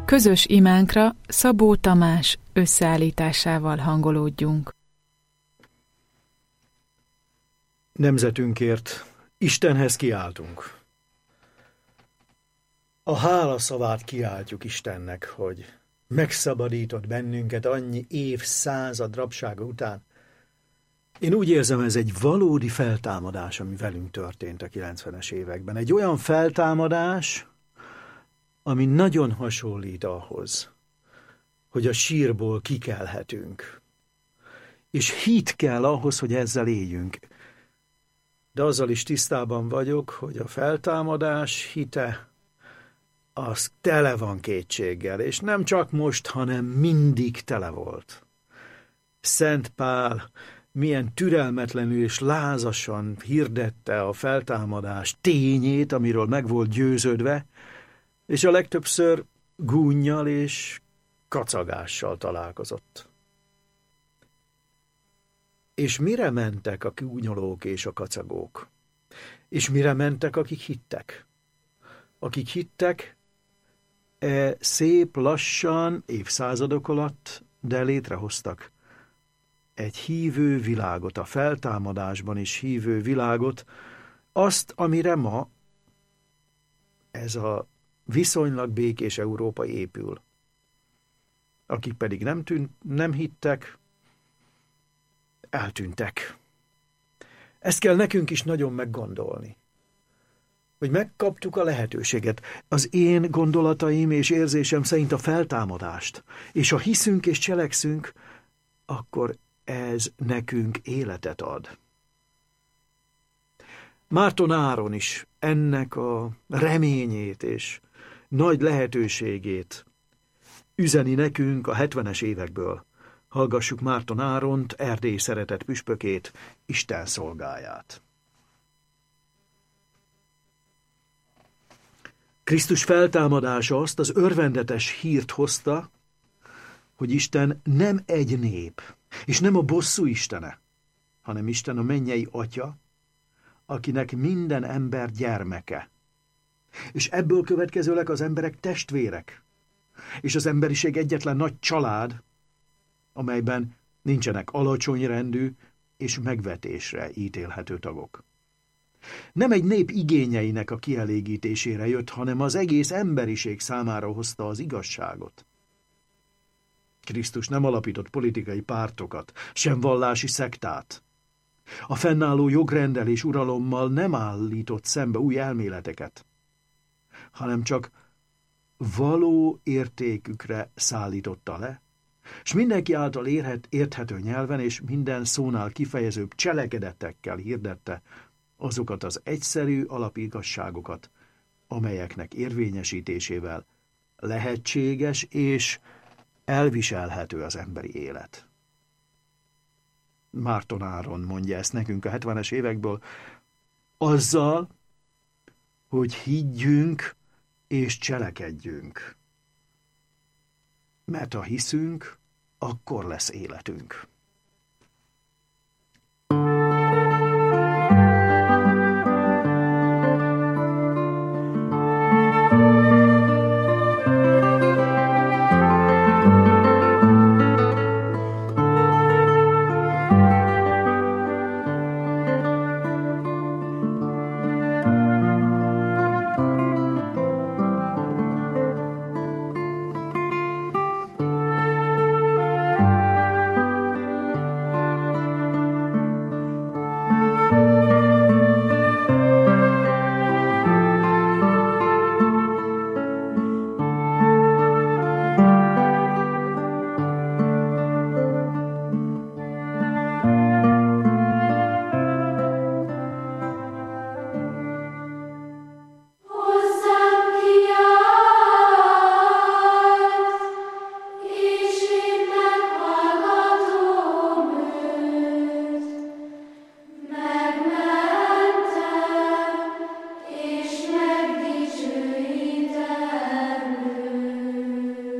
Közös imánkra Szabó Tamás összeállításával hangolódjunk. Nemzetünkért Istenhez kiáltunk. A hálaszavát kiáltjuk Istennek, hogy megszabadított bennünket annyi évszázad rabsága után. Én úgy érzem, ez egy valódi feltámadás, ami velünk történt a 90-es években. Egy olyan feltámadás, ami nagyon hasonlít ahhoz, hogy a sírból kikelhetünk. És hit kell ahhoz, hogy ezzel éljünk. De azzal is tisztában vagyok, hogy a feltámadás hite az tele van kétséggel, és nem csak most, hanem mindig tele volt. Szent Pál milyen türelmetlenül és lázasan hirdette a feltámadás tényét, amiről meg volt győződve, és a legtöbbször gúnnyal és kacagással találkozott. És mire mentek a gúnyolók és a kacagók? És mire mentek, akik hittek? Akik hittek, szép lassan, évszázadok alatt, de létrehoztak egy hívő világot, a feltámadásban is hívő világot, azt, amire ma ez a viszonylag békés Európa épül. Akik pedig nem hittek, eltűntek. Ezt kell nekünk is nagyon meggondolni, hogy megkaptuk a lehetőséget. Az én gondolataim és érzésem szerint a feltámadást, és ha hiszünk és cselekszünk, akkor ez nekünk életet ad. Márton Áron is ennek a reményét és nagy lehetőségét üzeni nekünk a 70-es évekből. Hallgassuk Márton Áront, Erdély szeretett püspökét, Isten szolgáját. Krisztus feltámadása azt az örvendetes hírt hozta, hogy Isten nem egy nép, és nem a bosszú istene, hanem Isten a mennyei atya, akinek minden ember gyermeke. És ebből következőleg az emberek testvérek, és az emberiség egyetlen nagy család, amelyben nincsenek alacsony rendű és megvetésre ítélhető tagok. Nem egy nép igényeinek a kielégítésére jött, hanem az egész emberiség számára hozta az igazságot. Krisztus nem alapított politikai pártokat, sem vallási szektát. A fennálló jogrendel és uralommal nem állított szembe új elméleteket, hanem csak való értékükre szállította le, és mindenki által érthető nyelven és minden szónál kifejezőbb cselekedetekkel hirdette azokat az egyszerű alapigazságokat, amelyeknek érvényesítésével lehetséges és elviselhető az emberi élet. Márton Áron mondja ezt nekünk a 70-es évekből, azzal, hogy higgyünk és cselekedjünk. Mert ha hiszünk, akkor lesz életünk.